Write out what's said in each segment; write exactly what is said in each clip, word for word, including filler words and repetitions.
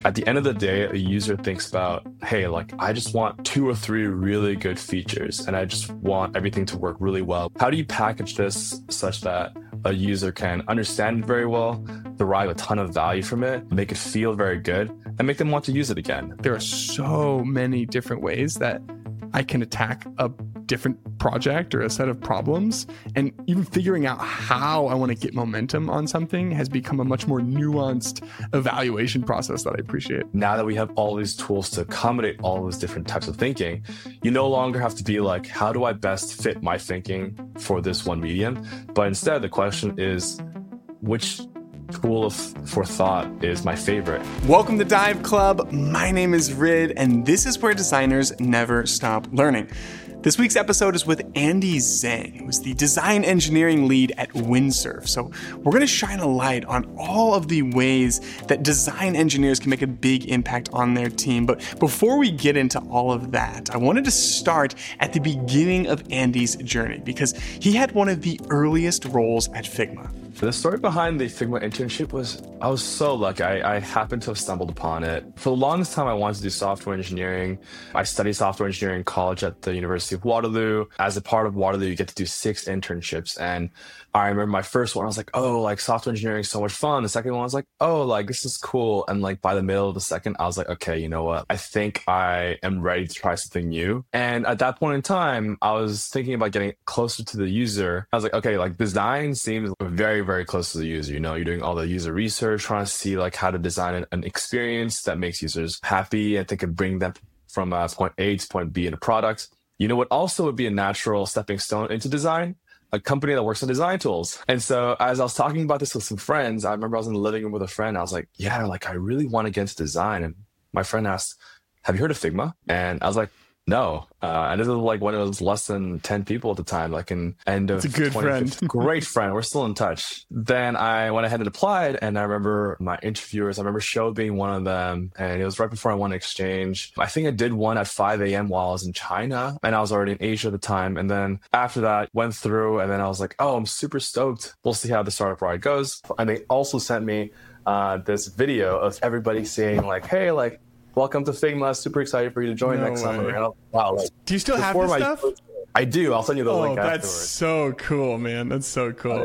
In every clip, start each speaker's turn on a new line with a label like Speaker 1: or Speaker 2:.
Speaker 1: At the end of the day, a user thinks about, hey, like I just want two or three really good features and I just want everything to work really well. How do you package this such that a user can understand it very well, derive a ton of value from it, make it feel very good, and make them want to use it again?
Speaker 2: There are so many different ways that I can attack a different project or a set of problems. And even figuring out how I want to get momentum on something has become a much more nuanced evaluation process that I appreciate.
Speaker 1: Now that we have all these tools to accommodate all those different types of thinking, you no longer have to be like, how do I best fit my thinking for this one medium? But instead, the question is, which tool of, for thought is my favorite?
Speaker 2: Welcome to Dive Club. My name is Rid, and this is where designers never stop learning. This week's episode is with Andy Zhang, who's the design engineering lead at Windsurf. So we're going to shine a light on all of the ways that design engineers can make a big impact on their team. But before we get into all of that, I wanted to start at the beginning of Andy's journey because he had one of the earliest roles at Figma.
Speaker 1: The story behind the Figma internship was, I was so lucky. I, I happened to have stumbled upon it. For the longest time, I wanted to do software engineering. I studied software engineering in college at the University of Waterloo. As a part of Waterloo, you get to do six internships. And I remember my first one, I was like, oh, like software engineering is so much fun. The second one, I was like, oh, like this is cool. And like by the middle of the second, I was like, okay, you know what? I think I am ready to try something new. And at that point in time, I was thinking about getting closer to the user. I was like, okay, like design seems very, very close to the user. You know, you're doing all the user research, trying to see like how to design an, an experience that makes users happy and they can bring them from uh, point A to point B in a product. You know what also would be a natural stepping stone into design? A company that works on design tools. And so as I was talking about this with some friends, I remember I was in the living room with a friend. I was like, yeah, like I really want to get into design. And my friend asked, have you heard of Figma? And I was like, no. Uh, and this was like when it was less than ten people at the time, like in end of
Speaker 2: It's a good friend.
Speaker 1: Great friend. We're still in touch. Then I went ahead and applied. And I remember my interviewers, I remember Show being one of them. And it was right before I won exchange. I think I did one at five a.m. while I was in China. And I was already in Asia at the time. And then after that, went through. And then I was like, oh, I'm super stoked. We'll see how the startup ride goes. And they also sent me uh, this video of everybody saying like, hey, like, welcome to Figma. Super excited for you to join
Speaker 2: No
Speaker 1: next
Speaker 2: way.
Speaker 1: summer. And I was, wow. Like,
Speaker 2: Do you still have
Speaker 1: before
Speaker 2: this
Speaker 1: my-
Speaker 2: stuff?
Speaker 1: I do. I'll send you the
Speaker 2: Oh,
Speaker 1: link
Speaker 2: that's
Speaker 1: afterwards.
Speaker 2: so cool, man. That's so cool.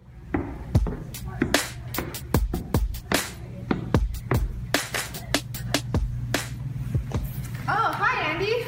Speaker 3: Oh, hi, Andy.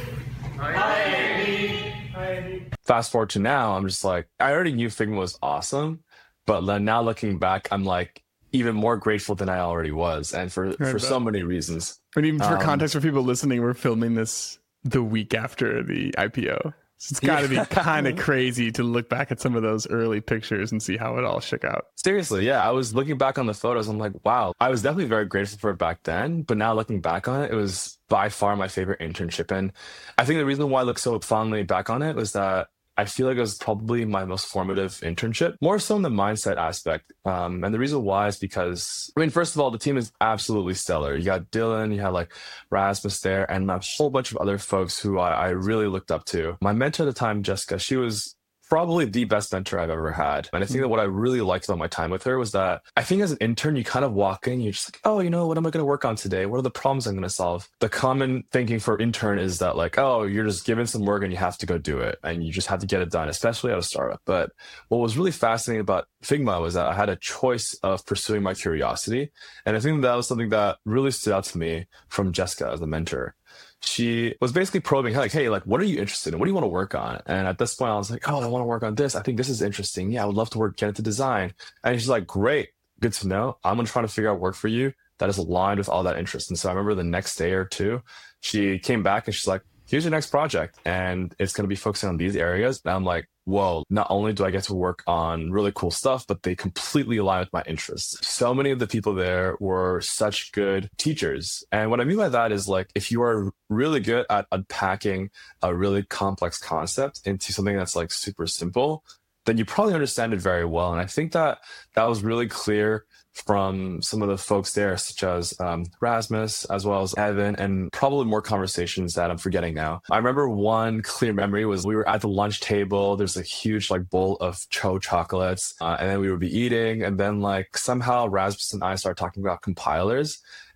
Speaker 1: Fast forward to now, I'm just like, I already knew Figma was awesome, but then now looking back, I'm like even more grateful than I already was, and for
Speaker 2: Right,
Speaker 1: for
Speaker 2: but-
Speaker 1: so many reasons.
Speaker 2: And even for
Speaker 1: Um,
Speaker 2: context for people listening, we're filming this the week after the I P O. So it's got to be kind of crazy to look back at some of those early pictures and see how it all shook out.
Speaker 1: Seriously, yeah, I was looking back on the photos. I'm like, wow, I was definitely very grateful for it back then, but now looking back on it, it was by far my favorite internship. And I think the reason why I look so fondly back on it was that I feel like it was probably my most formative internship, more so in the mindset aspect. Um, and the reason why is because, I mean, first of all, the team is absolutely stellar. You got Dylan, you had like Rasmus there, and a whole bunch of other folks who I, I really looked up to. My mentor at the time, Jessica, she was probably the best mentor I've ever had. And I think that what I really liked about my time with her was that I think as an intern, you kind of walk in, you're just like, oh, you know, what am I going to work on today? What are the problems I'm going to solve? The common thinking for intern is that like, oh, you're just given some work and you have to go do it. And you just have to get it done, especially at a startup. But what was really fascinating about Figma was that I had a choice of pursuing my curiosity. And I think that was something that really stood out to me from Jessica as a mentor. She was basically probing, like, hey, like, what are you interested in? What do you want to work on? And at this point, I was like, oh, I want to work on this. I think this is interesting. Yeah, I would love to work, get into design. And she's like, great, good to know. I'm going to try to figure out work for you that is aligned with all that interest. And so I remember the next day or two, she came back and she's like, here's your next project. And it's going to be focusing on these areas. And I'm like, whoa, not only do I get to work on really cool stuff, but they completely align with my interests. So many of the people there were such good teachers. And what I mean by that is like, if you are really good at unpacking a really complex concept into something that's like super simple, then you probably understand it very well. And I think that that was really clear from some of the folks there, such as um, Rasmus, as well as Evan, and probably more conversations that I'm forgetting now. I remember one clear memory was we were at the lunch table. There's a huge like bowl of Cho chocolates, uh, and then we would be eating. And then like somehow Rasmus and I started talking about compilers.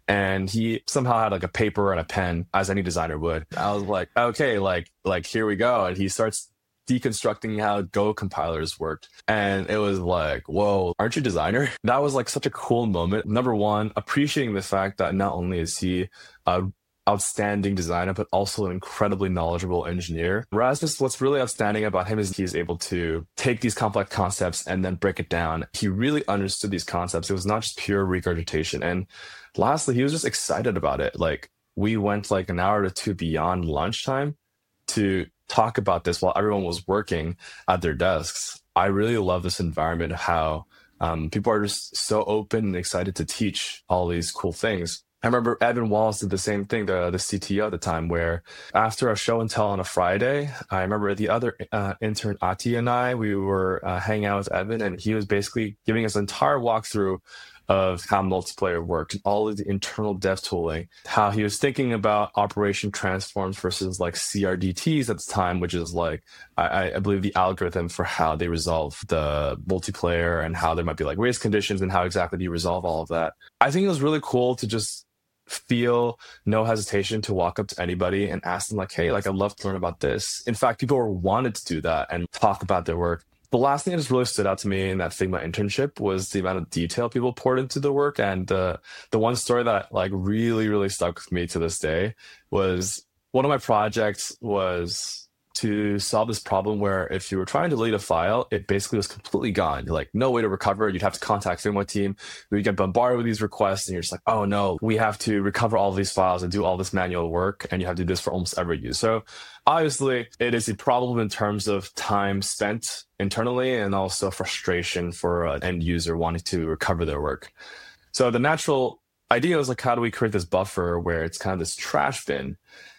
Speaker 1: And he somehow had like a paper and a pen, as any designer would. I was like, okay, like, like here we go. And he starts deconstructing how Go compilers worked. And it was like, whoa, aren't you a designer? That was like such a cool moment. Number one, appreciating the fact that not only is he a outstanding designer, but also an incredibly knowledgeable engineer. Rasmus, what's really outstanding about him is he's able to take these complex concepts and then break it down. He really understood these concepts. It was not just pure regurgitation. And lastly, he was just excited about it. Like, we went like an hour or two beyond lunchtime to talk about this while everyone was working at their desks. I really love this environment, how um, people are just so open and excited to teach all these cool things. I remember Evan Wallace did the same thing, the, the C T O at the time, where after a show and tell on a Friday, I remember the other uh, intern, Ati, and I, we were uh, hanging out with Evan, and he was basically giving us an entire walkthrough of how multiplayer worked, all of the internal dev tooling, how he was thinking about operation transforms versus like C R D Ts at the time, which is like, I, I believe the algorithm for how they resolve the multiplayer and how there might be like race conditions and how exactly do you resolve all of that. I think it was really cool to just feel no hesitation to walk up to anybody and ask them like, hey, like I'd love to learn about this. In fact, people were wanted to do that and talk about their work. The last thing that just really stood out to me in that Figma internship was the amount of detail people poured into the work. And uh, the one story that like really, really stuck with me to this day was one of my projects was to solve this problem where if you were trying to delete a file, it basically was completely gone. You're like, no way to recover it. You'd have to contact Figma team. You get bombarded with these requests and you're just like, oh no, we have to recover all of these files and do all this manual work. And you have to do this for almost every use. So obviously it is a problem in terms of time spent internally and also frustration for an end user wanting to recover their work. So the natural idea was like, how do we create this buffer where it's kind of this trash bin?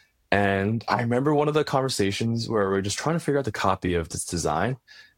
Speaker 1: And I remember one of the conversations where we were just trying to figure out the copy of this design.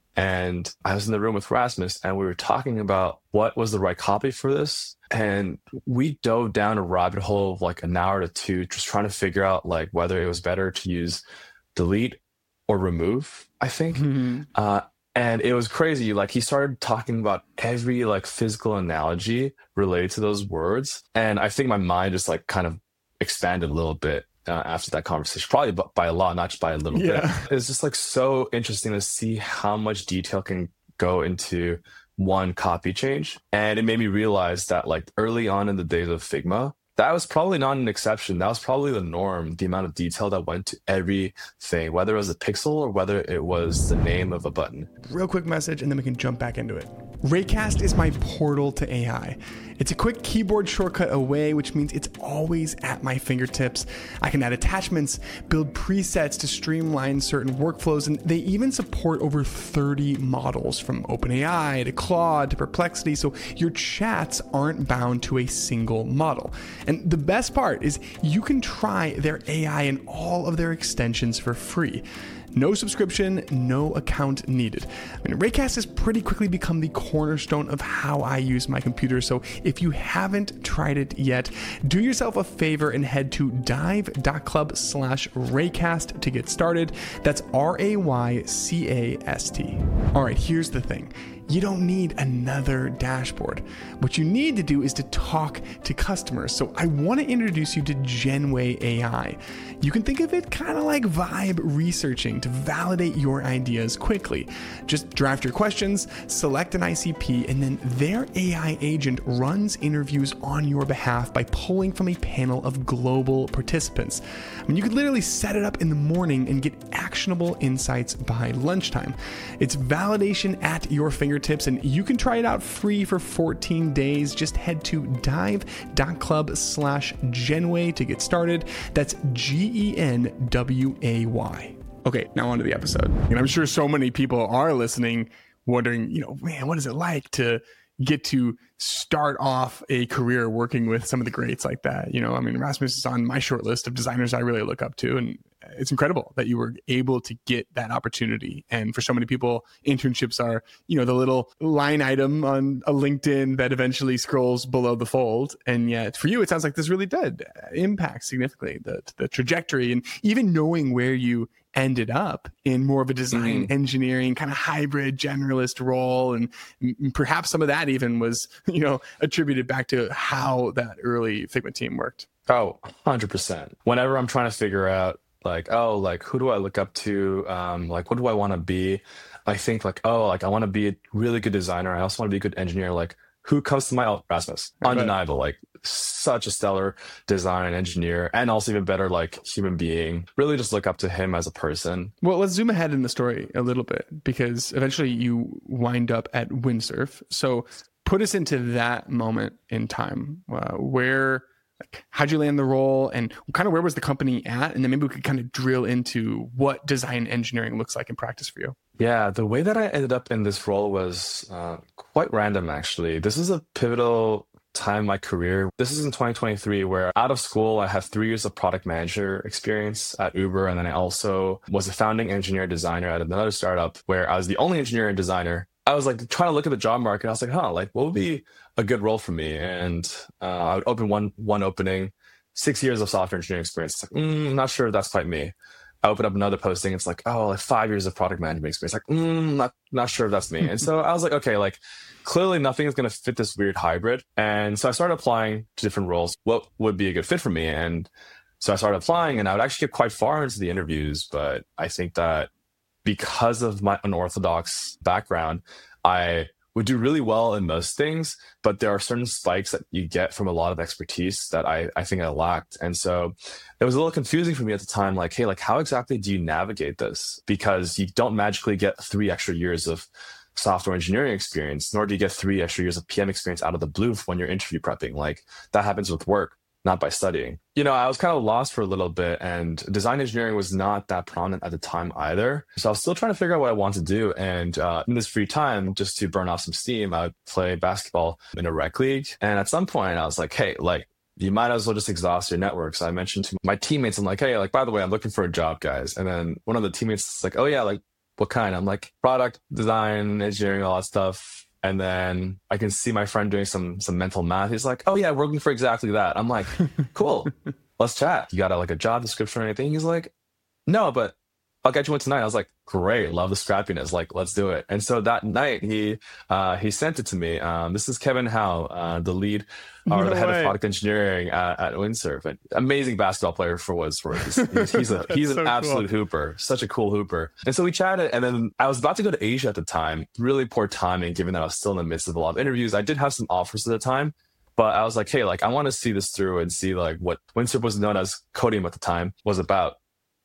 Speaker 1: And I was in the room with Rasmus and we were talking about what was the right copy for this. And we dove down a rabbit hole of like an hour to two, just trying to figure out like whether it was better to use delete or remove, I think. Mm-hmm. Uh, and it was crazy. Like he started talking about every like physical analogy related to those words. And I think my mind just like kind of expanded a little bit. Uh, after that conversation, probably by a lot, not just by a little yeah. bit. It's just like so interesting to see how much detail can go into one copy change. And it made me realize that like early on in the days of Figma, that was probably not an exception. That was probably the norm, the amount of detail that went to everything, whether it was a pixel or whether it was the name of a button.
Speaker 2: Real quick message, and then we can jump back into it. Raycast is my portal to A I. It's a quick keyboard shortcut away, which means it's always at my fingertips. I can add attachments, build presets to streamline certain workflows, and they even support over thirty models from OpenAI to Claude to Perplexity, so your chats aren't bound to a single model. And the best part is you can try their A I and all of their extensions for free. No subscription, no account needed. I mean, Raycast has pretty quickly become the cornerstone of how I use my computer. So if you haven't tried it yet, do yourself a favor and head to dive.club slash Raycast to get started. That's R A Y C A S T. All right, here's the thing. You don't need another dashboard. What you need to do is to talk to customers. So I want to introduce you to Genway A I. You can think of it kind of like vibe researching to validate your ideas quickly. Just draft your questions, select an I C P, and then their A I agent runs interviews on your behalf by pulling from a panel of global participants. I mean, you could literally set it up in the morning and get actionable insights by lunchtime. It's validation at your fingertips. Tips, and you can try it out free for fourteen days. Just head to dive.club slash Genway to get started. That's G E N W A Y. Okay, now on to the episode. And I'm sure so many people are listening, wondering, you know, man, what is it like to get to start off a career working with some of the greats like that? You know, I mean, Rasmus is on my short list of designers I really look up to. And it's incredible that you were able to get that opportunity. And for so many people, internships are, you know, the little line item on a LinkedIn that eventually scrolls below the fold. And yet for you, it sounds like this really did impact significantly the, the trajectory, and even knowing where you ended up in more of a design mm-hmm. engineering kind of hybrid generalist role. And perhaps some of that even was, you know, attributed back to how that early Figma team worked.
Speaker 1: Oh, one hundred percent. Whenever I'm trying to figure out like, oh, like who do I look up to? Um, like, what do I want to be? I think like, oh, like I want to be a really good designer. I also want to be a good engineer. Like, who comes to my oh, Rasmus? Undeniable, like such a stellar design and engineer, and also even better, like human being. Really just look up to him as a person.
Speaker 2: Well, let's zoom ahead in the story a little bit, because eventually you wind up at Windsurf. So put us into that moment in time. Uh, where, like, how'd you land the role, and kind of where was the company at? And then maybe we could kind of drill into what design engineering looks like in practice for you.
Speaker 1: Yeah, the way that I ended up in this role was uh, quite random, actually. This is a pivotal time in my career. This is in twenty twenty-three, where out of school, I have three years of product manager experience at Uber. And then I also was a founding engineer designer at another startup where I was the only engineer and designer. I was like trying to look at the job market. I was like, huh, like what would be a good role for me? And uh, I would open one one opening, six years of software engineering experience. It's like, mm, I'm not sure if that's quite me. I open up another posting. It's like, oh, like five years of product management experience. Like, mm, not not sure if that's me. And so I was like, okay, like clearly nothing is going to fit this weird hybrid. And so I started applying to different roles. What would be a good fit for me? And so I started applying, and I would actually get quite far into the interviews. But I think that because of my unorthodox background, I would do really well in most things, but there are certain spikes that you get from a lot of expertise that I, I think I lacked. And so it was a little confusing for me at the time, like, hey, like how exactly do you navigate this? Because you don't magically get three extra years of software engineering experience, nor do you get three extra years of P M experience out of the blue when you're interview prepping. Like that happens with work, not by studying. You know, I was kind of lost for a little bit, and design engineering was not that prominent at the time either. So I was still trying to figure out what I wanted to do. And uh, in this free time, just to burn off some steam, I would play basketball in a rec league. And at some point I was like, hey, like you might as well just exhaust your network. So I mentioned to my teammates, I'm like, hey, like, by the way, I'm looking for a job, guys. And then one of the teammates is like, oh yeah, like what kind? I'm like, product design, engineering, all that stuff. And then I can see my friend doing some some mental math. He's like, oh yeah, we're looking for exactly that. I'm like, cool, let's chat. You got a, like a job description or anything? He's like, no, but I'll get you one tonight. I was like, great, love the scrappiness. Like, let's do it. And so that night he uh, he sent it to me. Um, this is Kevin Howe, uh, the lead or no the head way. of product engineering at, at Windsurf. An amazing basketball player for what it's worth. He's, he's, he's, a, he's so an absolute cool. hooper, such a cool hooper. And so we chatted, and then I was about to go to Asia at the time. Really poor timing, given that I was still in the midst of a lot of interviews. I did have some offers at the time, but I was like, hey, like I want to see this through and see like what Windsurf was known as Codium at the time was about.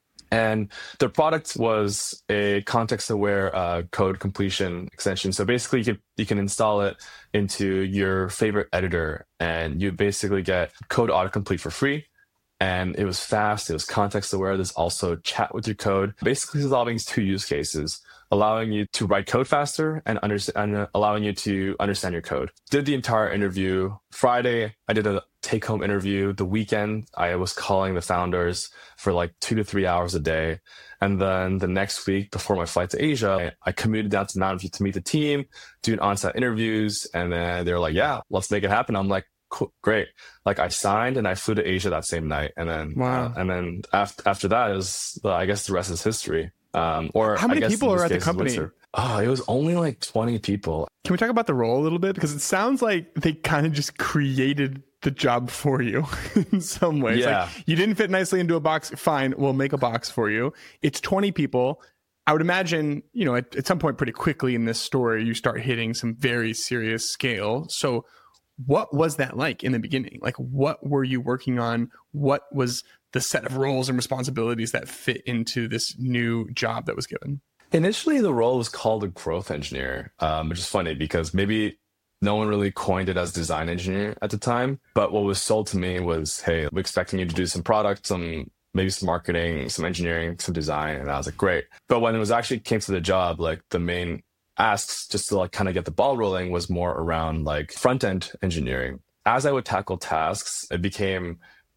Speaker 1: And the product was a context-aware uh, code completion extension. So basically, you can you can install it into your favorite editor, and you basically get code autocomplete for free. And it was fast. It was context-aware. There's also chat with your code, basically resolving two use cases, allowing you to write code faster and, under, and allowing you to understand your code. Did the entire interview. Friday, I did a take-home interview. The weekend, I was calling the founders for like two to three hours a day. And then the next week, before my flight to Asia, I commuted down to Mountain View to meet the team, doing on-site interviews. And then they were like, yeah, let's make it happen. I'm like, cool, great. Like I signed and I flew to Asia that same night. And then,
Speaker 2: wow.
Speaker 1: uh, and then after, after that is, uh, I guess the rest is history. Um, or
Speaker 2: how many
Speaker 1: I guess
Speaker 2: people are at the company?
Speaker 1: Oh, it was only like twenty people.
Speaker 2: Can we talk about the role a little bit? Because it sounds like they kind of just created the job for you in some ways.
Speaker 1: Yeah.
Speaker 2: Like, you didn't fit nicely into a box. Fine, we'll make a box for you. It's twenty people. I would imagine, you know, at, at some point pretty quickly in this story, you start hitting some very serious scale. So what was that like in the beginning? Like, what were you working on? What was the set of roles and responsibilities that fit into this new job that was given?
Speaker 1: Initially, the role was called a growth engineer, um, which is funny because maybe no one really coined it as design engineer at the time. But what was sold to me was, hey, we're expecting you to do some product, some maybe some marketing, some engineering, some design. And I was like, great. But when it was actually came to the job, like the main asks just to like kind of get the ball rolling was more around like front end engineering. As I would tackle tasks, it became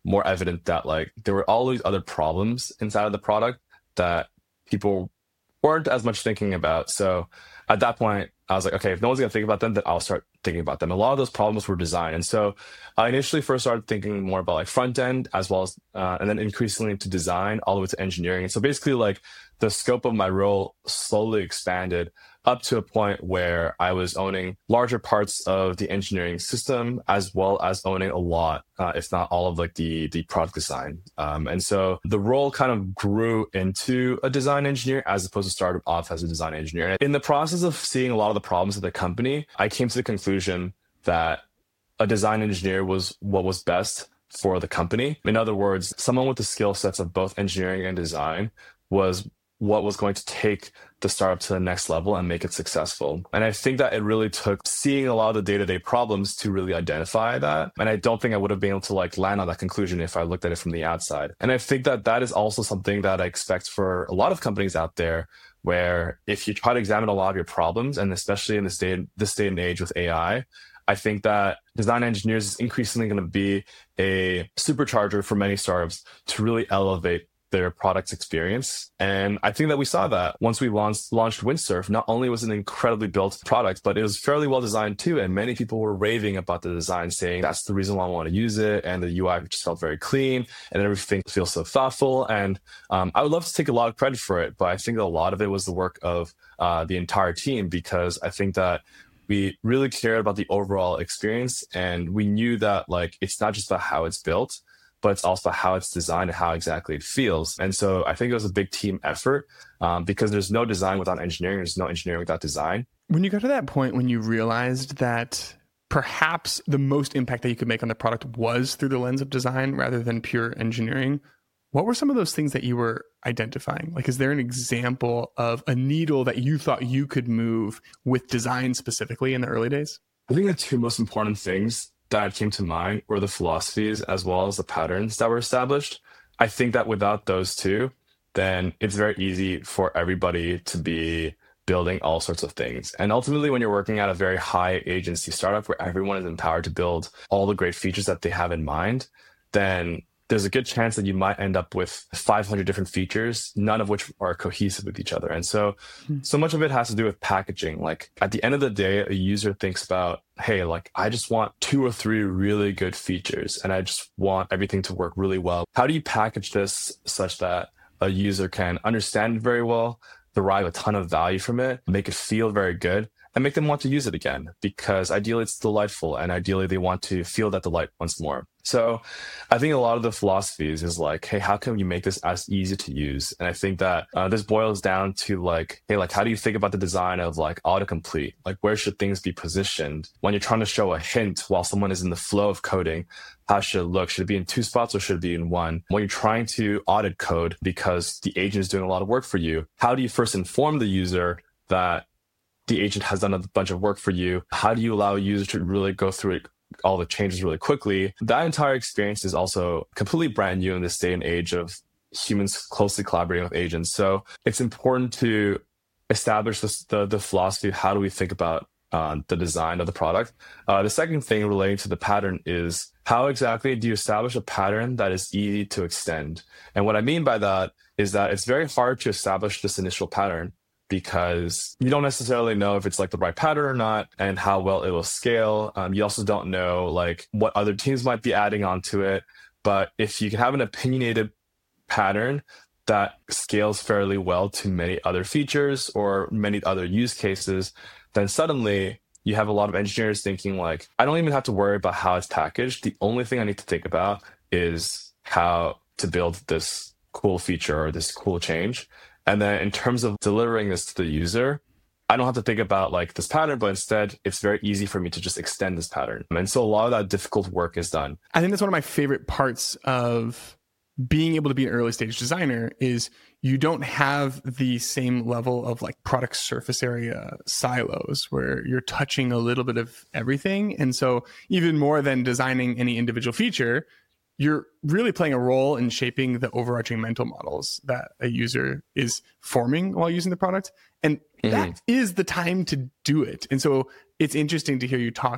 Speaker 1: more evident that like there were all these other problems inside of the product that people weren't as much thinking about. So at that point, I was like, okay, if no one's going to think about them, then I'll start thinking about them. A lot of those problems were design. And so I initially first started thinking more about like front end as well as, uh, and then increasingly into design all the way to engineering. And so basically like the scope of my role slowly expanded up to a point where I was owning larger parts of the engineering system, as well as owning a lot, uh, if not all of like the, the product design. Um, and so the role kind of grew into a design engineer as opposed to start off as a design engineer. And in the process of seeing a lot of the problems of the company, I came to the conclusion that a design engineer was what was best for the company. In other words, someone with the skill sets of both engineering and design was what was going to take the startup to the next level and make it successful. And I think that it really took seeing a lot of the day-to-day problems to really identify that. And I don't think I would have been able to like land on that conclusion if I looked at it from the outside. And I think that that is also something that I expect for a lot of companies out there, where if you try to examine a lot of your problems, and especially in this day, this day and age with A I, I think that design engineers is increasingly going to be a supercharger for many startups to really elevate their product's experience. And I think that we saw that once we launched, launched Windsurf. Not only was it an incredibly built product, but it was fairly well designed too. And many people were raving about the design, saying that's the reason why I want to use it. And the U I just felt very clean and everything feels so thoughtful. And um, I would love to take a lot of credit for it, but I think a lot of it was the work of uh, the entire team, because I think that we really cared about the overall experience. And we knew that like, it's not just about how it's built, but it's also how it's designed and how exactly it feels. And so I think it was a big team effort um, because there's no design without engineering. There's no engineering without design.
Speaker 2: When you got to that point, when you realized that perhaps the most impact that you could make on the product was through the lens of design rather than pure engineering, what were some of those things that you were identifying? Like, is there an example of a needle that you thought you could move with design specifically in the early days?
Speaker 1: I think the two most important things that came to mind were the philosophies as well as the patterns that were established. I think that without those two, then it's very easy for everybody to be building all sorts of things. And ultimately, when you're working at a very high agency startup where everyone is empowered to build all the great features that they have in mind, then there's a good chance that you might end up with five hundred different features, none of which are cohesive with each other. And so, mm-hmm. so much of it has to do with packaging. Like at the end of the day, a user thinks about, hey, like I just want two or three really good features and I just want everything to work really well. How do you package this such that a user can understand it very well, derive a ton of value from it, make it feel very good, and make them want to use it again? Because ideally it's delightful and ideally they want to feel that delight once more. So I think a lot of the philosophies is like, hey, how can you make this as easy to use? And I think that uh, this boils down to like, hey, like, how do you think about the design of like autocomplete? Like, where should things be positioned? When you're trying to show a hint while someone is in the flow of coding, how should it look? Should it be in two spots or should it be in one? When you're trying to audit code because the agent is doing a lot of work for you, how do you first inform the user that the agent has done a bunch of work for you? How do you allow a user to really go through it, all the changes really quickly? That entire experience is also completely brand new in this day and age of humans closely collaborating with agents. So it's important to establish this, the, the philosophy of how do we think about uh, the design of the product. Uh, the second thing relating to the pattern is how exactly do you establish a pattern that is easy to extend? And what I mean by that is that it's very hard to establish this initial pattern because you don't necessarily know if it's like the right pattern or not and how well it will scale. Um, you also don't know like what other teams might be adding onto it. But if you can have an opinionated pattern that scales fairly well to many other features or many other use cases, then suddenly you have a lot of engineers thinking like, I don't even have to worry about how it's packaged. The only thing I need to think about is how to build this cool feature or this cool change. And then in terms of delivering this to the user, I don't have to think about like this pattern, but instead it's very easy for me to just extend this pattern. And so a lot of that difficult work is done.
Speaker 2: I think that's one of my favorite parts of being able to be an early stage designer is you don't have the same level of like product surface area silos where you're touching a little bit of everything. And so even more than designing any individual feature, you're really playing a role in shaping the overarching mental models that a user is forming while using the product. And mm-hmm. that is the time to do it. And so it's interesting to hear you talk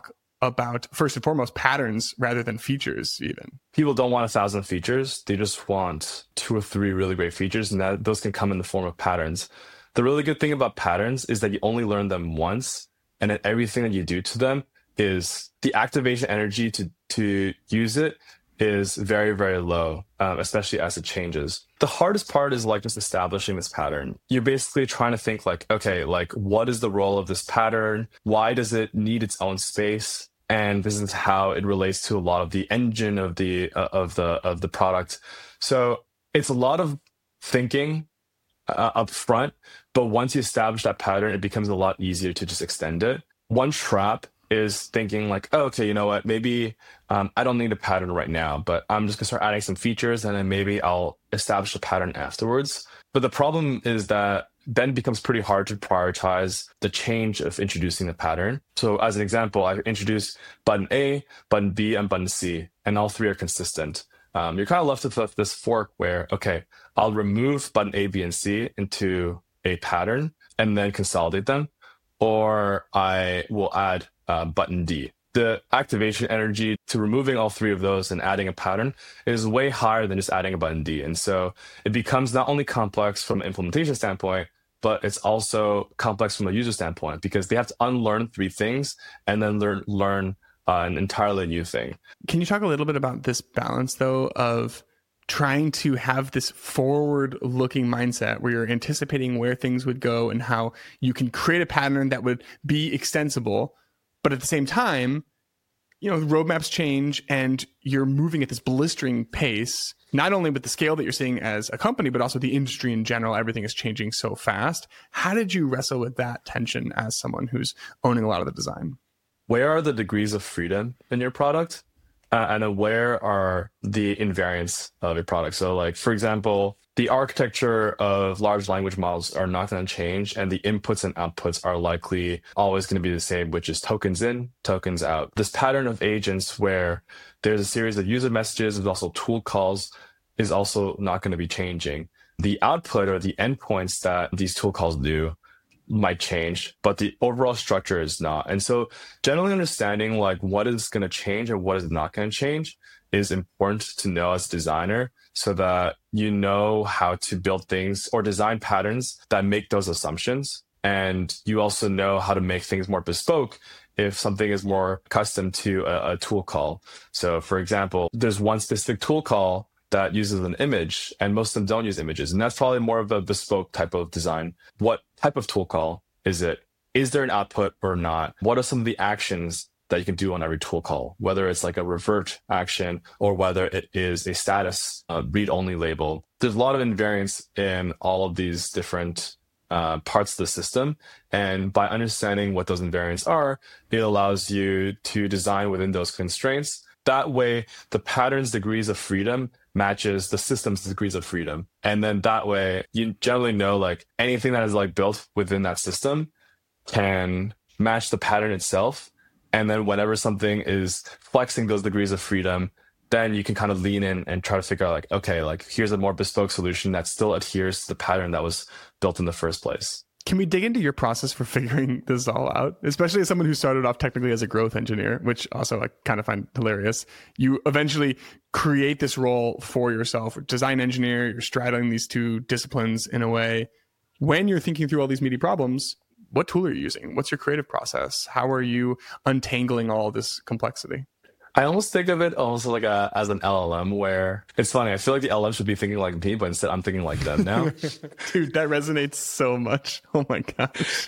Speaker 2: about, first and foremost, patterns rather than features even.
Speaker 1: People don't want a thousand features. They just want two or three really great features, and that those can come in the form of patterns. The really good thing about patterns is that you only learn them once, and then everything that you do to them is the activation energy to, to use it is very, very low, um, especially as it changes. The hardest part is like just establishing this pattern. You're basically trying to think like, okay, like what is the role of this pattern? Why does it need its own space? And this is how it relates to a lot of the engine of the uh, of the of the product. So it's a lot of thinking uh, up front, but once you establish that pattern, it becomes a lot easier to just extend it. One trap is thinking like, oh, okay, you know what, maybe um, I don't need a pattern right now, but I'm just gonna start adding some features and then maybe I'll establish a pattern afterwards. But the problem is that then it becomes pretty hard to prioritize the change of introducing the pattern. So as an example, I introduced button A, button B, and button C, and all three are consistent. Um, you're kind of left with this fork where, okay, I'll remove button A, B, and C into a pattern and then consolidate them, or I will add uh, button D. The activation energy to removing all three of those and adding a pattern is way higher than just adding a button D. And so it becomes not only complex from an implementation standpoint, but it's also complex from a user standpoint because they have to unlearn three things and then learn learn uh, an entirely new thing.
Speaker 2: Can you talk a little bit about this balance, though, of trying to have this forward-looking mindset where you're anticipating where things would go and how you can create a pattern that would be extensible, but at the same time, you know, roadmaps change and you're moving at this blistering pace, not only with the scale that you're seeing as a company, but also the industry in general. Everything is changing so fast. How did you wrestle with that tension as someone who's owning a lot of the design?
Speaker 1: Where are the degrees of freedom in your product? Uh, and then where are the invariants of your product? So like, for example, the architecture of large language models are not going to change, and the inputs and outputs are likely always going to be the same, which is tokens in, tokens out. This pattern of agents where there's a series of user messages and also tool calls is also not going to be changing. The output or the endpoints that these tool calls do might change, but the overall structure is not. And so generally understanding like what is going to change and what is not going to change is important to know as a designer so that you know how to build things or design patterns that make those assumptions. And you also know how to make things more bespoke if something is more custom to a, a tool call. So for example, there's one specific tool call that uses an image, and most of them don't use images. And that's probably more of a bespoke type of design. What type of tool call is it? Is there an output or not? What are some of the actions that you can do on every tool call, whether it's like a revert action or whether it is a status uh, read-only label? There's a lot of invariance in all of these different uh, parts of the system. And by understanding what those invariants are, it allows you to design within those constraints. That way, the pattern's degrees of freedom matches the system's degrees of freedom. And then that way, you generally know like anything that is like built within that system can match the pattern itself. And then whenever something is flexing those degrees of freedom, then you can kind of lean in and try to figure out like, okay, like here's a more bespoke solution that still adheres to the pattern that was built in the first place.
Speaker 2: Can we dig into your process for figuring this all out? Especially as someone who started off technically as a growth engineer, which also I kind of find hilarious. You eventually create this role for yourself, design engineer, you're straddling these two disciplines in a way. When you're thinking through all these meaty problems, what tool are you using? What's your creative process? How are you untangling all this complexity?
Speaker 1: I almost think of it almost like a, as an L L M where it's funny. I feel like the L L M should be thinking like me, but instead I'm thinking like them now.
Speaker 2: Dude, that resonates so much. Oh my gosh.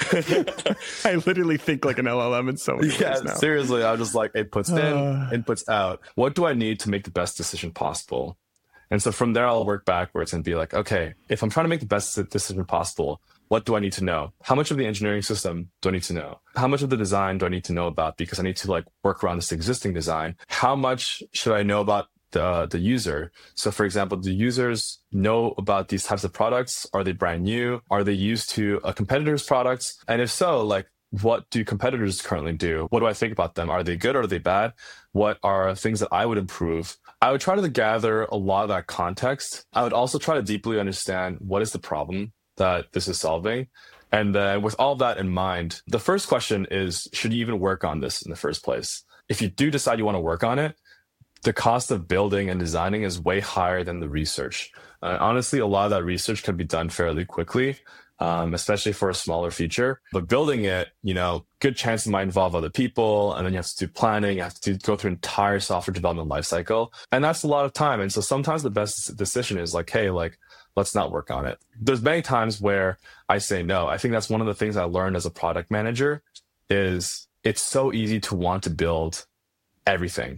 Speaker 2: I literally think like an L L M in so many
Speaker 1: yeah,
Speaker 2: ways now.
Speaker 1: Seriously, I'm just like inputs
Speaker 2: Uh.
Speaker 1: in, inputs out. What do I need to make the best decision possible? And so from there, I'll work backwards and be like, okay, if I'm trying to make the best decision possible, what do I need to know? How much of the engineering system do I need to know? How much of the design do I need to know about? Because I need to like work around this existing design. How much should I know about the, the user? So for example, do users know about these types of products? Are they brand new? Are they used to a competitor's products? And if so, like, what do competitors currently do? What do I think about them? Are they good or are they bad? What are things that I would improve? I would try to gather a lot of that context. I would also try to deeply understand what is the problem that this is solving. And then with all of that in mind, the first question is, should you even work on this in the first place? if you do decide you want to work on it, the cost of building and designing is way higher than the research. Uh, honestly, a lot of that research can be done fairly quickly, um, especially for a smaller feature. But building it, you know, good chance it might involve other people, and then you have to do planning, you have to go through entire software development lifecycle, and that's a lot of time. And so sometimes the best decision is like, hey, like, let's not work on it. There's many times where I say no. I think that's one of the things I learned as a product manager is it's so easy to want to build everything.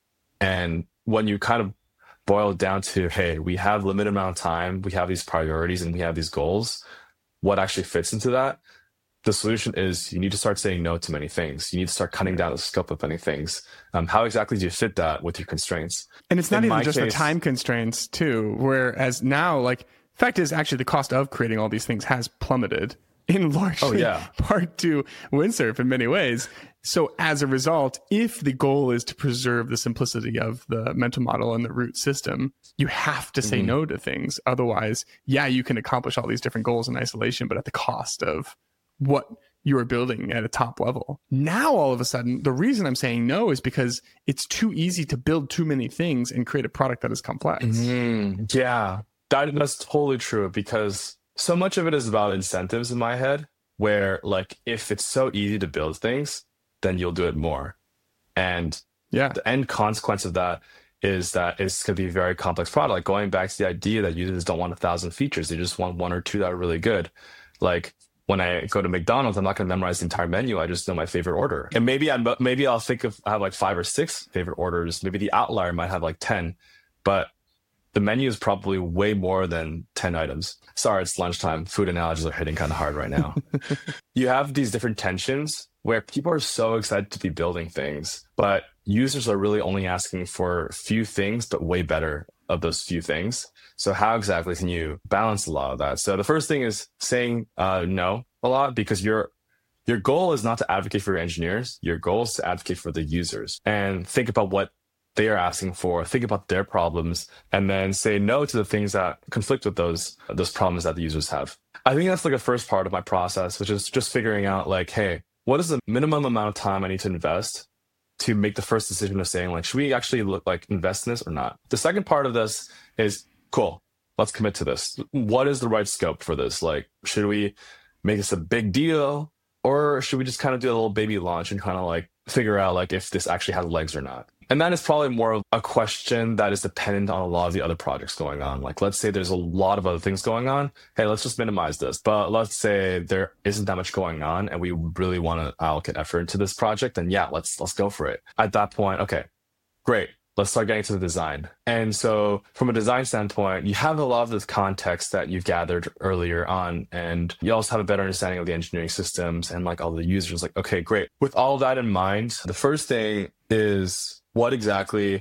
Speaker 1: And when you kind of boil it down to, hey, we have limited amount of time, we have these priorities and we have these goals, what actually fits into that? The solution is you need to start saying no to many things. You need to start cutting down the scope of many things. Um, how exactly do you fit that with your constraints?
Speaker 2: And it's not
Speaker 1: In
Speaker 2: even
Speaker 1: my
Speaker 2: just the
Speaker 1: case-
Speaker 2: time constraints too, whereas now, like, fact is actually the cost of creating all these things has plummeted in largely
Speaker 1: Oh, yeah.
Speaker 2: part to Windsurf in many ways. So as a result, if the goal is to preserve the simplicity of the mental model and the root system, you have to say
Speaker 1: Mhm.
Speaker 2: no to things. Otherwise, yeah, you can accomplish all these different goals in isolation, but at the cost of what you are building at a top level. Now, all of a sudden, the reason I'm saying no is because it's too easy to build too many things and create a product that is complex.
Speaker 1: Mhm. Yeah, that, that's totally true, because so much of it is about incentives in my head, where like if it's so easy to build things, then you'll do it more. And
Speaker 2: Yeah.
Speaker 1: the end consequence of that is that it's going to be a very complex product. Like going back to the idea that users don't want a thousand features, they just want one or two that are really good. Like when I go to McDonald's, I'm not going to memorize the entire menu. I just know my favorite order. And maybe I maybe I'll think of I have like five or six favorite orders. Maybe the outlier might have like ten, but the menu is probably way more than ten items. Sorry, it's lunchtime. Food analogies are hitting kind of hard right now. You have these different tensions where people are so excited to be building things, but users are really only asking for few things, but way better of those few things. So how exactly can you balance a lot of that? So the first thing is saying uh, no a lot, because your your goal is not to advocate for your engineers. Your goal is to advocate for the users and think about what they are asking for, think about their problems, and then say no to the things that conflict with those those problems that the users have. I think that's like a first part of my process, which is just figuring out like, hey, what is the minimum amount of time I need to invest to make the first decision of saying like, should we actually look like invest in this or not? The second part of this is, cool, let's commit to this. What is the right scope for this? Like, should we make this a big deal, or should we just kind of do a little baby launch and kind of like figure out like if this actually has legs or not? And that is probably more of a question that is dependent on a lot of the other projects going on. Like, let's say there's a lot of other things going on. Hey, let's just minimize this. But let's say there isn't that much going on and we really want to allocate effort into this project. And yeah, let's let's go for it. At that point, okay, great. Let's start getting to the design. And so from a design standpoint, you have a lot of this context that you've gathered earlier on, and you also have a better understanding of the engineering systems and like all the users. Like, okay, great. With all of that in mind, the first thing is what exactly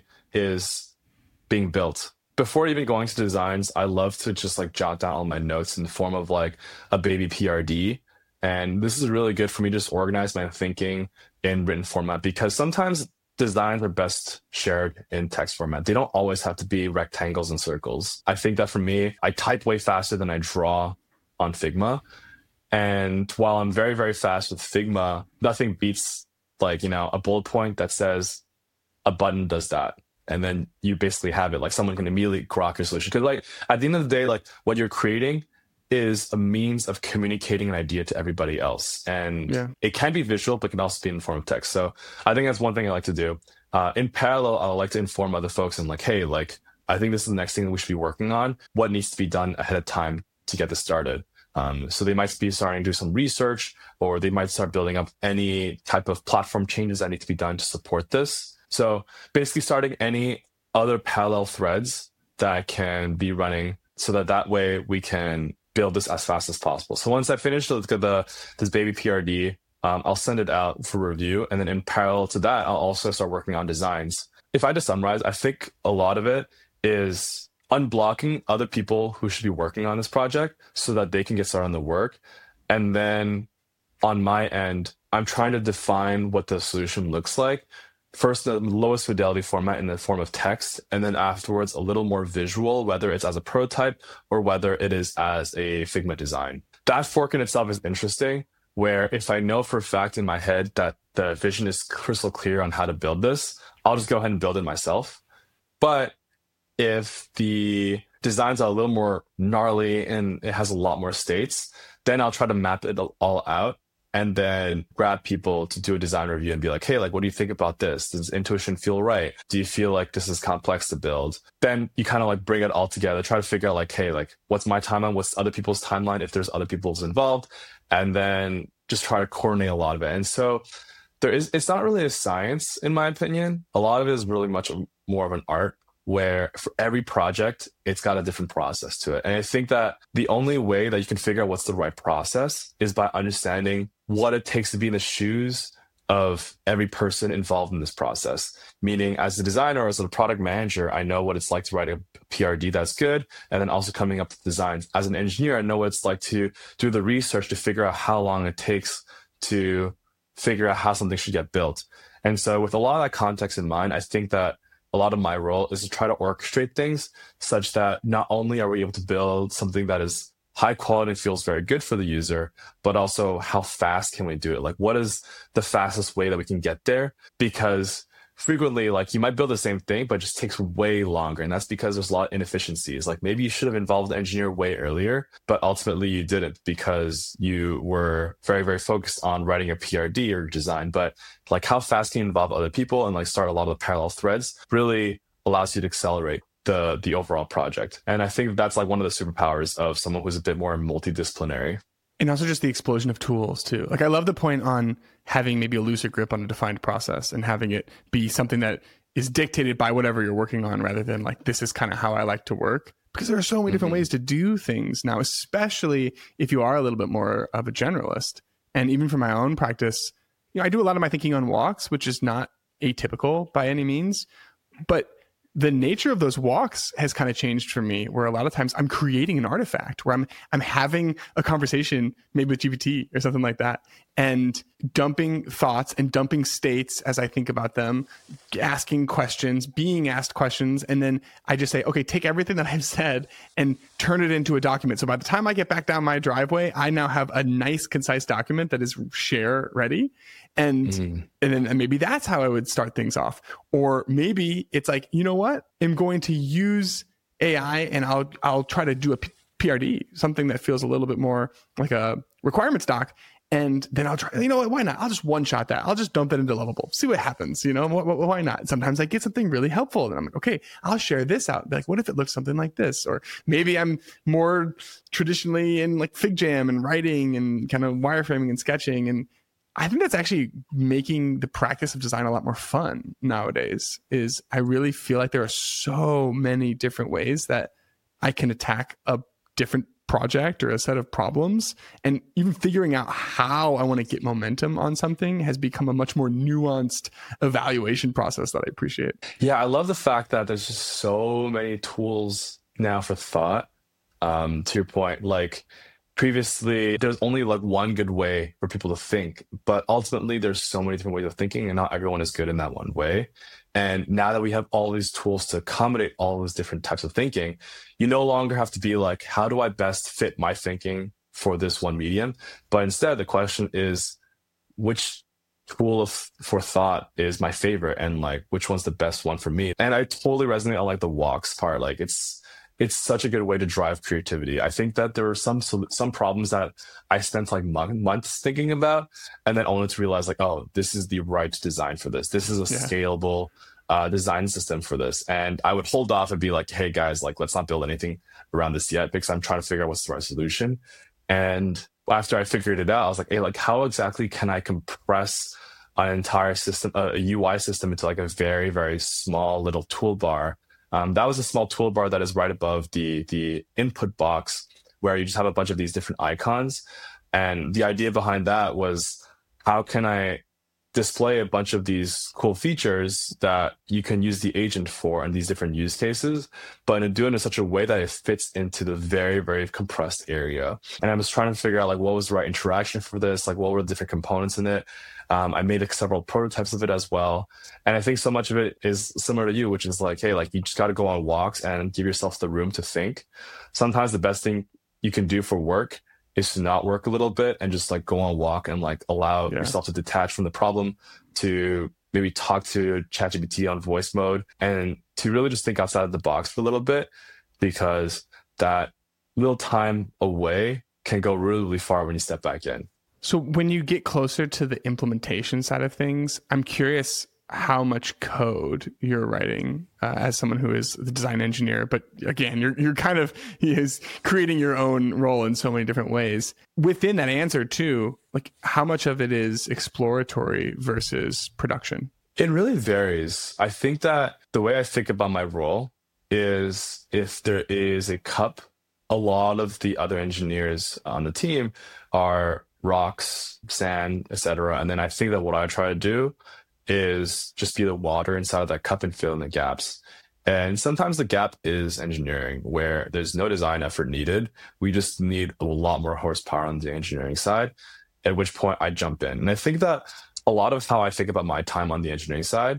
Speaker 1: is being built. Before even going to designs, I love to just like jot down all my notes in the form of like a baby P R D. And this is really good for me to just organize my thinking in written format, because sometimes designs are best shared in text format. They don't always have to be rectangles and circles. I think that for me, I type way faster than I draw on Figma. And while I'm very, very fast with Figma, nothing beats like, you know, a bullet point that says a button does that. And then you basically have it. Like someone can immediately grok your solution. Because like at the end of the day, like what you're creating is a means of communicating an idea to everybody else. And
Speaker 2: Yeah.
Speaker 1: it can be visual, but can also be in the form of text. So I think that's one thing I like to do. Uh, in parallel, I like to inform other folks and like, hey, like, I think this is the next thing that we should be working on. What needs to be done ahead of time to get this started? Um, so they might be starting to do some research, or they might start building up any type of platform changes that need to be done to support this. So basically starting any other parallel threads that can be running so that that way we can build this as fast as possible. So once I finish the, the this baby P R D, um, I'll send it out for review. And then in parallel to that, I'll also start working on designs. If I had to summarize, I think a lot of it is unblocking other people who should be working on this project so that they can get started on the work. And then on my end, I'm trying to define what the solution looks like. First, the lowest fidelity format in the form of text, and then afterwards, a little more visual, whether it's as a prototype or whether it is as a Figma design. That fork in itself is interesting, where if I know for a fact in my head that the vision is crystal clear on how to build this, I'll just go ahead and build it myself. But if the designs are a little more gnarly and it has a lot more states, then I'll try to map it all out and then grab people to do a design review and be like, hey, like, what do you think about this? Does intuition feel right? Do you feel like this is complex to build? Then you kind of like bring it all together, try to figure out like, hey, like, what's my timeline? What's other people's timeline if there's other people's involved? And then just try to coordinate a lot of it. And so there is, it's not really a science, in my opinion. A lot of it is really much more of an art, where for every project, it's got a different process to it. And I think that the only way that you can figure out what's the right process is by understanding what it takes to be in the shoes of every person involved in this process. Meaning, as a designer or as a product manager, I know what it's like to write a P R D that's good, and then also coming up with designs. As an engineer, I know what it's like to do the research to figure out how long it takes to figure out how something should get built. And so with a lot of that context in mind, I think that a lot of my role is to try to orchestrate things such that not only are we able to build something that is high quality and feels very good for the user, but also how fast can we do it? Like, what is the fastest way that we can get there? Because frequently, like, you might build the same thing, but it just takes way longer. And that's because there's a lot of inefficiencies. Like, maybe you should have involved the engineer way earlier, but ultimately you didn't because you were very, very focused on writing a P R D or design. But like, how fast can you involve other people and like start a lot of the parallel threads really allows you to accelerate the the overall project. And I think that's like one of the superpowers of someone who's a bit more multidisciplinary.
Speaker 2: And also just the explosion of tools too. Like, I love the point on having maybe a looser grip on a defined process and having it be something that is dictated by whatever you're working on, rather than like, this is kind of how I like to work. Because there are so many different mm-hmm. ways to do things now, especially if you are a little bit more of a generalist. And even for my own practice, you know, I do a lot of my thinking on walks, which is not atypical by any means, but the nature of those walks has kind of changed for me, where a lot of times I'm creating an artifact where I'm I'm having a conversation maybe with G P T or something like that, and dumping thoughts and dumping states as I think about them, asking questions, being asked questions, and then I just say, okay, take everything that I've said and turn it into a document. So by the time I get back down my driveway, I now have a nice, concise document that is share ready. And mm. and then and maybe that's how I would start things off. Or maybe it's like, you know what? I'm going to use A I and I'll I'll try to do a P R D, something that feels a little bit more like a requirements doc. And then I'll try, you know what, why not? I'll just one shot that. I'll just dump that into Lovable. See what happens, you know, why not? Sometimes I get something really helpful and I'm like, okay, I'll share this out. Like, what if it looks something like this? Or maybe I'm more traditionally in like FigJam and writing and kind of wireframing and sketching. And I think that's actually making the practice of design a lot more fun nowadays. Is I really feel like there are so many different ways that I can attack a different project or a set of problems, and even figuring out how I want to get momentum on something has become a much more nuanced evaluation process that I appreciate.
Speaker 1: Yeah, I love the fact that there's just so many tools now for thought. Um, to your point, like previously there's only like one good way for people to think, but ultimately there's so many different ways of thinking and not everyone is good in that one way. And now that we have all these tools to accommodate all those different types of thinking, you no longer have to be like, how do I best fit my thinking for this one medium? But instead the question is, which tool of, for thought is my favorite, and like which one's the best one for me? And I totally resonate on like the walks part. Like it's It's such a good way to drive creativity. I think that there were some some problems that I spent like months thinking about, and then only to realize like, oh, this is the right design for this. This is a yeah. scalable uh, design system for this. And I would hold off and be like, hey guys, like let's not build anything around this yet, because I'm trying to figure out what's the right solution. And after I figured it out, I was like, hey, like how exactly can I compress an entire system, a U I system, into like a very, very small little toolbar? Um, that was a small toolbar that is right above the the input box, where you just have a bunch of these different icons. And the idea behind that was, how can I display a bunch of these cool features that you can use the agent for in these different use cases, but in doing it in such a way that it fits into the very, very compressed area. And I was trying to figure out like what was the right interaction for this, like what were the different components in it. Um, I made like, several prototypes of it as well. And I think so much of it is similar to you, which is like, hey, like you just got to go on walks and give yourself the room to think. Sometimes the best thing you can do for work is to not work a little bit and just like go on a walk and like allow
Speaker 2: Yeah.
Speaker 1: yourself to detach from the problem, to maybe talk to ChatGPT on voice mode, and to really just think outside of the box for a little bit, because that little time away can go really, really far when you step back in.
Speaker 2: So when you get closer to the implementation side of things, I'm curious how much code you're writing uh, as someone who is the design engineer. But again, you're you're kind of is creating your own role in so many different ways. Within that answer too, like how much of it is exploratory versus production?
Speaker 1: It really varies. I think that the way I think about my role is, if there is a cup, a lot of the other engineers on the team are rocks, sand, et cetera. And then I think that what I try to do is just be the water inside of that cup and fill in the gaps. And sometimes the gap is engineering, where there's no design effort needed. We just need a lot more horsepower on the engineering side, at which point I jump in. And I think that a lot of how I think about my time on the engineering side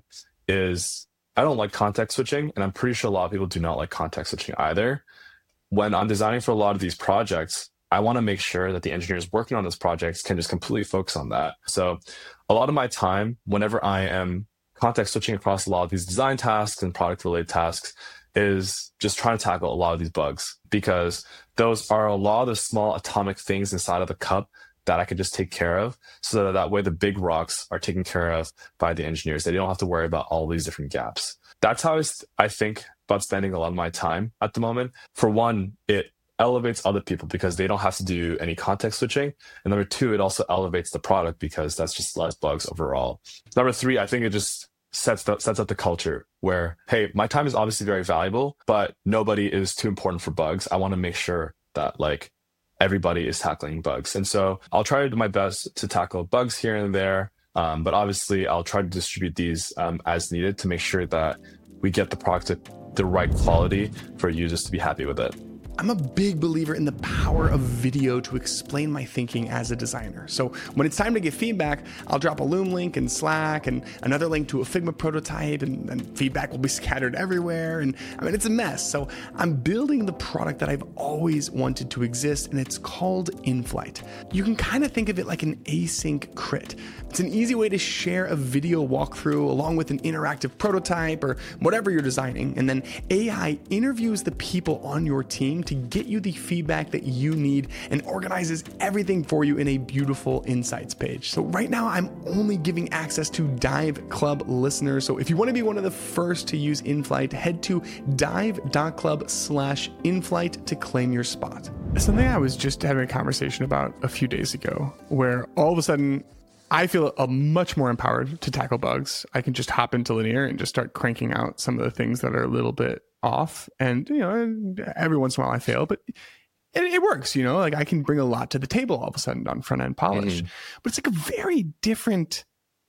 Speaker 1: is, I don't like context switching, and I'm pretty sure a lot of people do not like context switching either. When I'm designing for a lot of these projects, I want to make sure that the engineers working on those projects can just completely focus on that. So a lot of my time, whenever I am context switching across a lot of these design tasks and product related tasks, is just trying to tackle a lot of these bugs, because those are a lot of the small atomic things inside of the cup that I could just take care of, so that, that way the big rocks are taken care of by the engineers. They don't have to worry about all these different gaps. That's how I, I think about spending a lot of my time at the moment. For one, it elevates other people because they don't have to do any context switching. And number two, it also elevates the product because that's just less bugs overall. Number three, I think it just sets the, sets up the culture where, hey, my time is obviously very valuable, but nobody is too important for bugs. I want to make sure that like everybody is tackling bugs. And so I'll try to do my best to tackle bugs here and there. Um, but obviously I'll try to distribute these um, as needed to make sure that we get the product to the right quality for users to be happy with it.
Speaker 2: I'm a big believer in the power of video to explain my thinking as a designer. So when it's time to give feedback, I'll drop a Loom link in Slack and another link to a Figma prototype, and, and feedback will be scattered everywhere. And I mean, it's a mess. So I'm building the product that I've always wanted to exist, and it's called InFlight. You can kind of think of it like an async crit. It's an easy way to share a video walkthrough along with an interactive prototype or whatever you're designing. And then A I interviews the people on your team to get you the feedback that you need and organizes everything for you in a beautiful insights page. So right now I'm only giving access to Dive Club listeners. So if you want to be one of the first to use InFlight, head to dive.club slash InFlight to claim your spot. Something I was just having a conversation about a few days ago, where all of a sudden I feel a much more empowered to tackle bugs. I can just hop into Linear and just start cranking out some of the things that are a little bit off. And, you know, every once in a while I fail, but it, it works, you know, like I can bring a lot to the table all of a sudden on front end polish. Mm-hmm. But it's like a very different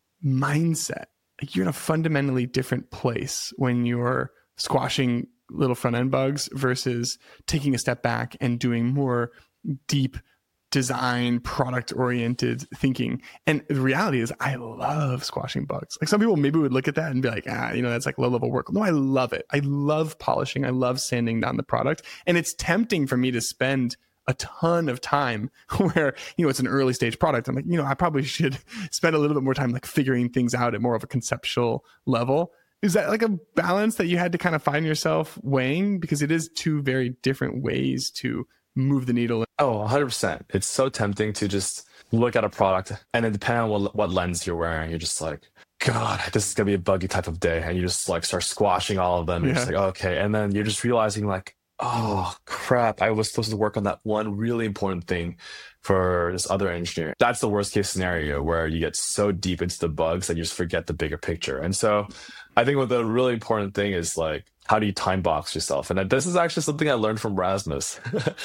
Speaker 2: mindset. Like you're in a fundamentally different place when you're squashing little front end bugs versus taking a step back and doing more deep design, product-oriented thinking. And the reality is I love squashing bugs. Like some people maybe would look at that and be like, ah, you know, that's like low-level work. No, I love it. I love polishing. I love sanding down the product. And it's tempting for me to spend a ton of time where, you know, it's an early stage product. I'm like, you know, I probably should spend a little bit more time like figuring things out at more of a conceptual level. Is that like a balance that you had to kind of find yourself weighing? Because it is two very different ways to move the needle.
Speaker 1: Oh, one hundred percent. It's so tempting to just look at a product and then depending on what, what lens you're wearing, you're just like, God, this is going to be a buggy type of day. And you just like start squashing all of them. Yeah. You're just like, oh, okay. And then you're just realizing like, oh, crap. I was supposed to work on that one really important thing for this other engineer. That's the worst case scenario where you get so deep into the bugs that you just forget the bigger picture. And so I think what the really important thing is like, how do you time box yourself? And this is actually something I learned from Rasmus,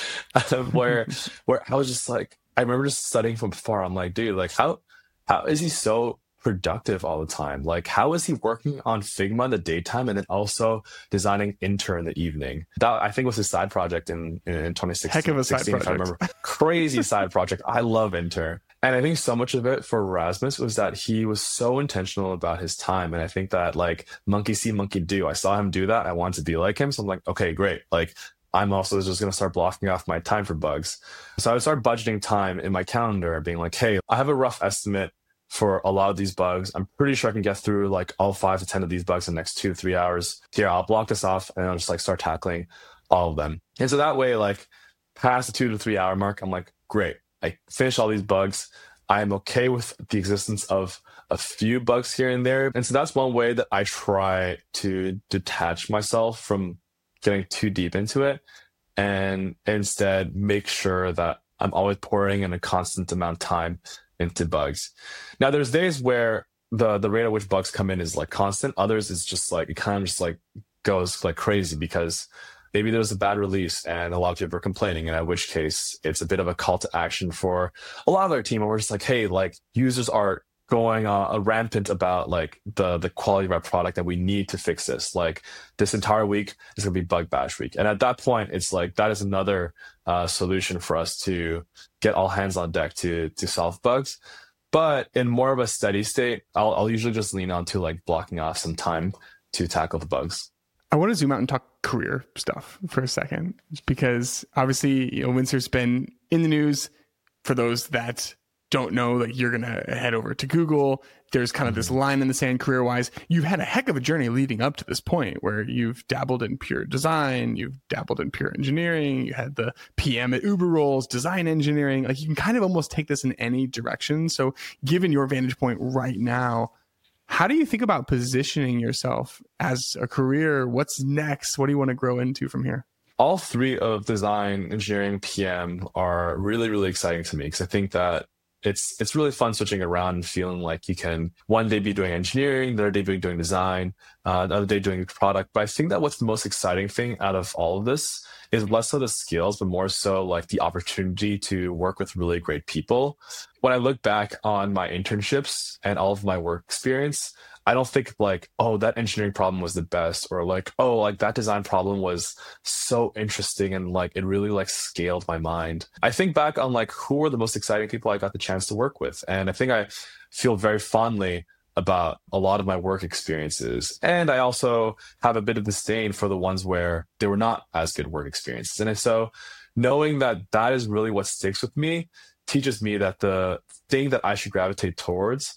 Speaker 1: where where I was just like, I remember just studying from afar. I'm like, dude, like how how is he so productive all the time? Like, how is he working on Figma in the daytime and then also designing Inter in the evening? That I think was his side project in in twenty sixteen.
Speaker 2: Heck of a side project.
Speaker 1: If I remember. Crazy side project. I love Inter. And I think so much of it for Rasmus was that he was so intentional about his time. And I think that like monkey see, monkey do. I saw him do that. I wanted to be like him. So I'm like, okay, great. Like I'm also just going to start blocking off my time for bugs. So I would start budgeting time in my calendar, being like, hey, I have a rough estimate for a lot of these bugs. I'm pretty sure I can get through like all five to ten of these bugs in the next two to three hours. Here, I'll block this off and I'll just like start tackling all of them. And so that way, like past the two to three hour mark, I'm like, great, I finished all these bugs. I'm okay with the existence of a few bugs here and there. And so that's one way that I try to detach myself from getting too deep into it and instead make sure that I'm always pouring in a constant amount of time into bugs. Now, there's days where the the rate at which bugs come in is like constant. Others is just like, it kind of just like goes like crazy because maybe there's a bad release and a lot of people are complaining, and in which case it's a bit of a call to action for a lot of our team where we're just like, hey, like users are going uh, rampant about like the the quality of our product and we need to fix this. Like this entire week is going to be bug bash week. And at that point, it's like that is another uh, solution for us to get all hands on deck to to solve bugs. But in more of a steady state, I'll, I'll usually just lean on to like blocking off some time to tackle the bugs.
Speaker 2: I want to zoom out and talk career stuff for a second, because obviously, you know, Windsurf's been in the news. For those that don't know, like you're going to head over to Google. There's kind of this line in the sand career wise. You've had a heck of a journey leading up to this point where you've dabbled in pure design. You've dabbled in pure engineering. You had the P M at Uber roles, design engineering. Like you can kind of almost take this in any direction. So given your vantage point right now, how do you think about positioning yourself as a career? What's next? What do you want to grow into from here?
Speaker 1: All three of design, engineering, P M are really, really exciting to me because I think that it's it's really fun switching around and feeling like you can one day be doing engineering, the other day be doing design, uh, the other day doing product. But I think that what's the most exciting thing out of all of this is less so the skills, but more so like the opportunity to work with really great people. When I look back on my internships and all of my work experience, I don't think like, oh, that engineering problem was the best, or like, oh, like that design problem was so interesting and like it really like scaled my mind. I think back on like who were the most exciting people I got the chance to work with. And I think I feel very fondly about a lot of my work experiences. And I also have a bit of disdain for the ones where they were not as good work experiences. And so knowing that that is really what sticks with me teaches me that the thing that I should gravitate towards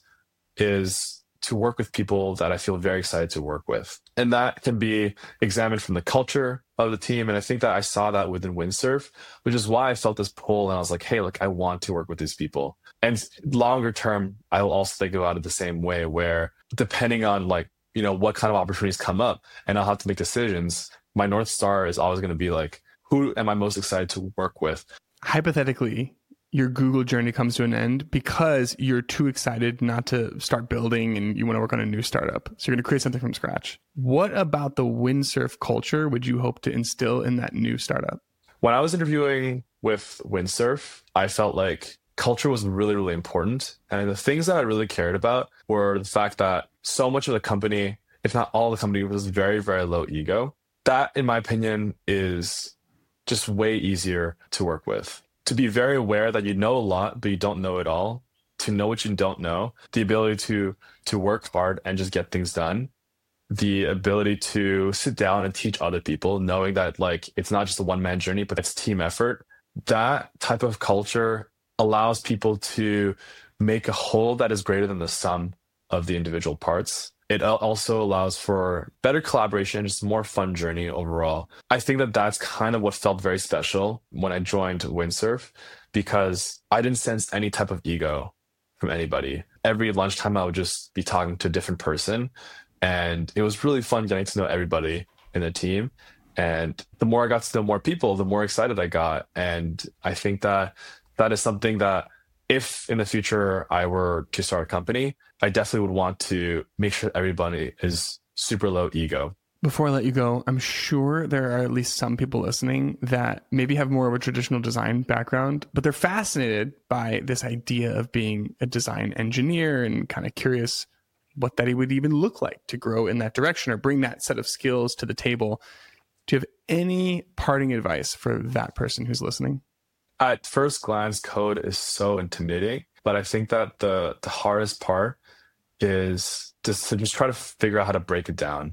Speaker 1: is to work with people that I feel very excited to work with. And that can be examined from the culture of the team. And I think that I saw that within Windsurf, which is why I felt this pull. And I was like, hey, look, I want to work with these people. And longer term, I will also think about it the same way, where depending on like, you know, what kind of opportunities come up and I'll have to make decisions, my North Star is always going to be like, who am I most excited to work with?
Speaker 2: Hypothetically, your Google journey comes to an end because you're too excited not to start building and you want to work on a new startup. So you're going to create something from scratch. What about the Windsurf culture would you hope to instill in that new startup?
Speaker 1: When I was interviewing with Windsurf, I felt like culture was really, really important. And the things that I really cared about were the fact that so much of the company, if not all the company, was very, very low ego. That, in my opinion, is just way easier to work with. To be very aware that you know a lot, but you don't know it all. To know what you don't know. The ability to to work hard and just get things done. The ability to sit down and teach other people, knowing that like it's not just a one-man journey, but it's team effort. That type of culture allows people to make a whole that is greater than the sum of the individual parts. It also allows for better collaboration, just a more fun journey overall. I think that that's kind of what felt very special when I joined Windsurf, because I didn't sense any type of ego from anybody. Every lunchtime, I would just be talking to a different person. And it was really fun getting to know everybody in the team. And the more I got to know more people, the more excited I got. And I think that that is something that if in the future I were to start a company, I definitely would want to make sure everybody is super low ego.
Speaker 2: Before I let you go, I'm sure there are at least some people listening that maybe have more of a traditional design background, but they're fascinated by this idea of being a design engineer and kind of curious what that would even look like to grow in that direction or bring that set of skills to the table. Do you have any parting advice for that person who's listening?
Speaker 1: At first glance, code is so intimidating, but I think that the the hardest part is just to just try to figure out how to break it down.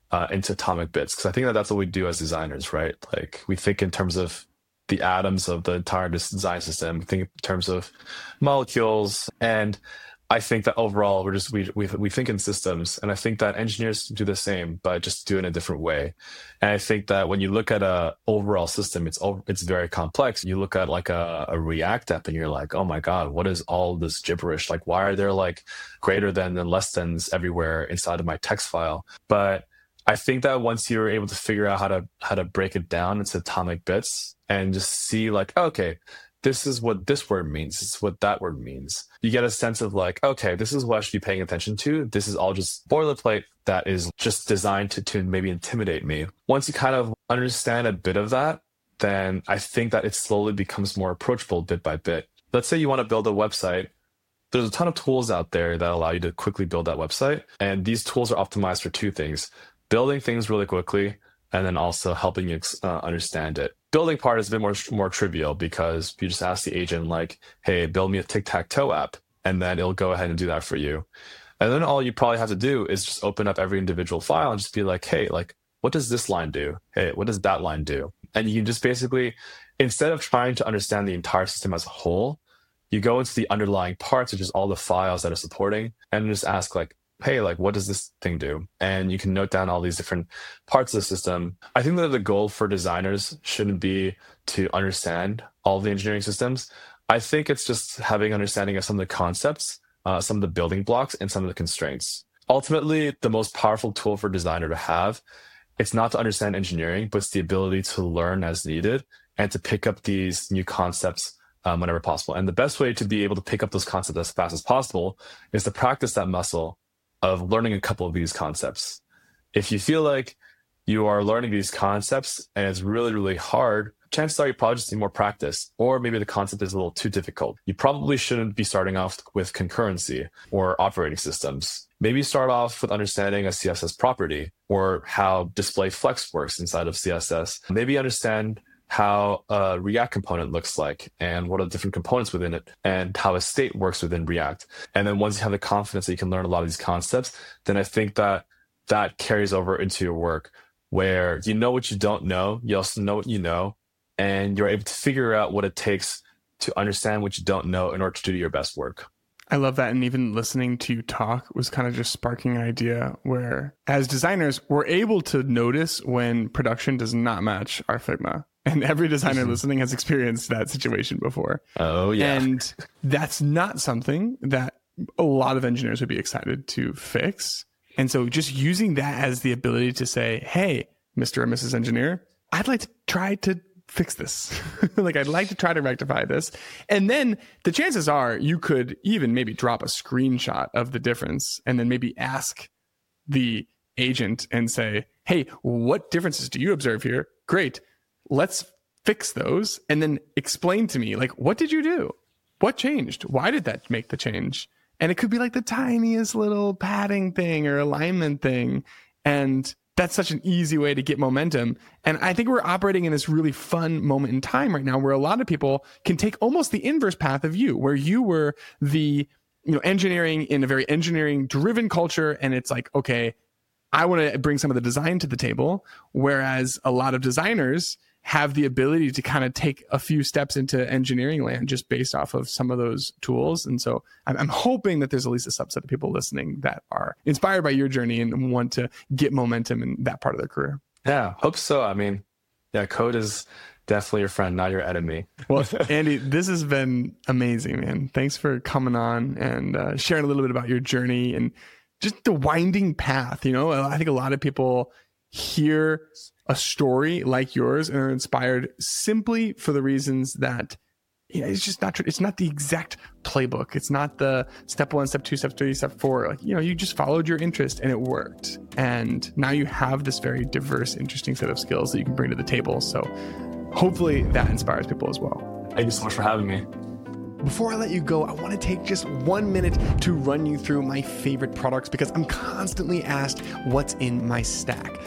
Speaker 1: uh, into atomic bits. Because I think that that's what we do as designers, right? Like we think in terms of the atoms of the entire design system, we think in terms of molecules. And I think that overall we're just we, we we think in systems, and I think that engineers do the same, but just do it in a different way. And I think that when you look at a overall system, it's it's very complex. You look at like a, a React app, and you're like, oh my god, what is all this gibberish? Like, why are there like greater than and less thans everywhere inside of my text file? But I think that once you're able to figure out how to how to break it down into atomic bits and just see like, okay, this is what this word means. This is what that word means. You get a sense of like, okay, this is what I should be paying attention to. This is all just boilerplate that is just designed to, to maybe intimidate me. Once you kind of understand a bit of that, then I think that it slowly becomes more approachable bit by bit. Let's say you want to build a website. There's a ton of tools out there that allow you to quickly build that website. And these tools are optimized for two things: building things really quickly, and then also helping you uh, understand it. Building part is a bit more more trivial because you just ask the agent like, hey, build me a tic-tac-toe app, and then it'll go ahead and do that for you. And then all you probably have to do is just open up every individual file and just be like, hey, like, what does this line do? Hey, what does that line do? And you can just basically, instead of trying to understand the entire system as a whole, you go into the underlying parts, which is all the files that are supporting, and just ask like, hey, like, what does this thing do? And you can note down all these different parts of the system. I think that the goal for designers shouldn't be to understand all of the engineering systems. I think it's just having understanding of some of the concepts, uh, some of the building blocks, and some of the constraints. Ultimately, the most powerful tool for a designer to have, it's not to understand engineering, but it's the ability to learn as needed and to pick up these new concepts um, whenever possible. And the best way to be able to pick up those concepts as fast as possible is to practice that muscle of learning a couple of these concepts. If you feel like you are learning these concepts and it's really, really hard, chances are you probably just need more practice, or maybe the concept is a little too difficult. You probably shouldn't be starting off with concurrency or operating systems. Maybe start off with understanding a C S S property or how display flex works inside of C S S. Maybe understand how a React component looks like and what are the different components within it and how a state works within React. And then once you have the confidence that you can learn a lot of these concepts, then I think that that carries over into your work where you know what you don't know, you also know what you know, and you're able to figure out what it takes to understand what you don't know in order to do your best work.
Speaker 2: I love that. And even listening to you talk was kind of just sparking an idea where as designers, we're able to notice when production does not match our Figma. And every designer listening has experienced that situation before.
Speaker 1: Oh, yeah.
Speaker 2: And that's not something that a lot of engineers would be excited to fix. And so just using that as the ability to say, hey, Mister or Missus Engineer, I'd like to try to fix this. Like, I'd like to try to rectify this. And then the chances are you could even maybe drop a screenshot of the difference and then maybe ask the agent and say, hey, what differences do you observe here? Great. Let's fix those and then explain to me, like, what did you do? What changed? Why did that make the change? And it could be like the tiniest little padding thing or alignment thing. And that's such an easy way to get momentum. And I think we're operating in this really fun moment in time right now where a lot of people can take almost the inverse path of you, where you were the, you know, engineering in a very engineering driven culture. And it's like, okay, I want to bring some of the design to the table. Whereas a lot of designers have the ability to kind of take a few steps into engineering land just based off of some of those tools. And so I'm, I'm hoping that there's at least a subset of people listening that are inspired by your journey and want to get momentum in that part of their career.
Speaker 1: Yeah, hope so. I mean, yeah, code is definitely your friend, not your enemy.
Speaker 2: Well, Andy, this has been amazing, man. Thanks for coming on and uh, sharing a little bit about your journey and just the winding path. You know, I think a lot of people hear a story like yours and are inspired simply for the reasons that, you know, it's just not true. It's not the exact playbook. It's not the step one, step two, step three, step four. Like, you know, you just followed your interest and it worked. And now you have this very diverse, interesting set of skills that you can bring to the table. So hopefully that inspires people as well.
Speaker 1: Thank you so much for having me.
Speaker 2: Before I let you go, I want to take just one minute to run you through my favorite products because I'm constantly asked what's in my stack.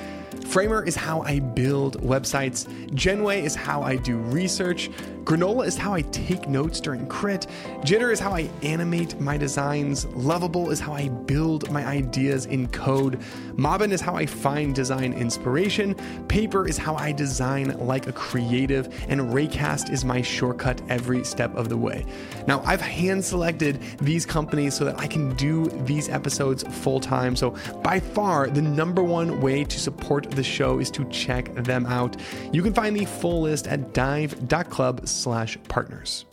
Speaker 2: Framer is how I build websites. Genway is how I do research. Granola is how I take notes during crit. Jitter is how I animate my designs. Lovable is how I build my ideas in code. Mobbin is how I find design inspiration. Paper is how I design like a creative. And Raycast is my shortcut every step of the way. Now, I've hand selected these companies so that I can do these episodes full time. So by far, the number one way to support the show is to check them out. You can find the full list at dive dot club slash partners.